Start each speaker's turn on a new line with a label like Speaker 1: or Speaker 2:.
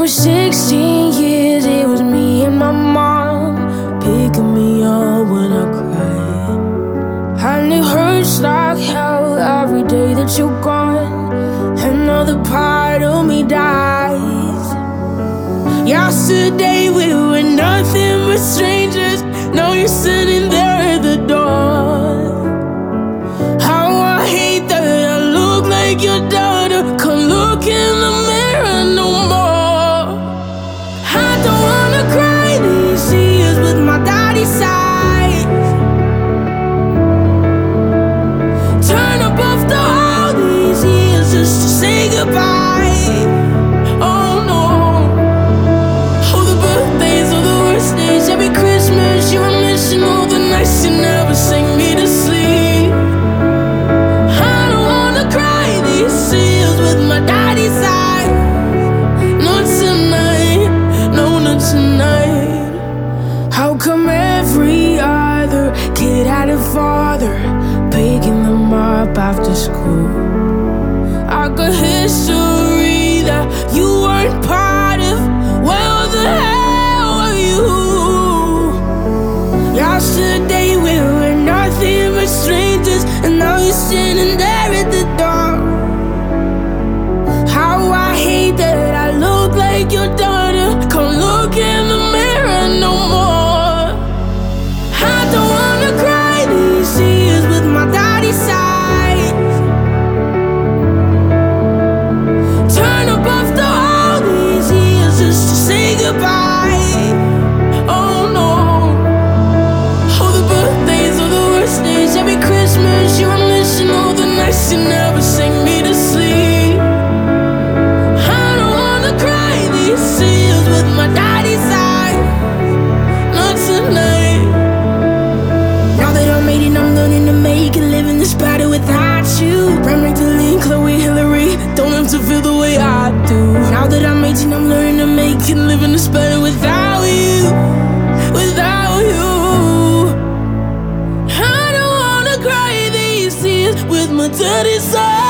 Speaker 1: for 16 years, it was me and my mom picking me up when I cried. And it hurts like hell every day that you're gone. Another part of me dies. Yesterday we were nothing but strangers. Now you're sitting there at the door. How I hate that I look like your daughter. Can't look in the mirror no more. I don't wanna cry these tears with my daddy's side. Turn up after all these years just to say goodbye. Oh no. Oh, the birthdays are the worst days. Every Christmas you were missing all the nights you never sang me to sleep. I don't wanna cry these tears with my daddy's side. Not tonight, no, not tonight. How come every other kid had a father picking them up after school? I got history that you weren't part of. Where the hell were you? Yesterday we were nothing but strangers, and now you're sitting there at the door. How I hate that I look like your daughter. Can't look in the mirror no more. I don't wanna cry these tears with my daddy's side. Turn up after all these years just to say goodbye. Oh no. Oh, the birthdays are the worst days. Every Christmas you were missing all the nights you never sang me to sleep. I don't wanna cry these tears with my daddy's side. Not tonight. Now that I'm 18, I'm learning to make and live in this battle without you. Ryan Magdalene, Chloe, Hillary, don't have to feel the way I do. Now that I'm 18, I'm learning to make and live in this battle without you. Without you. I don't wanna cry these tears with my daddy's side.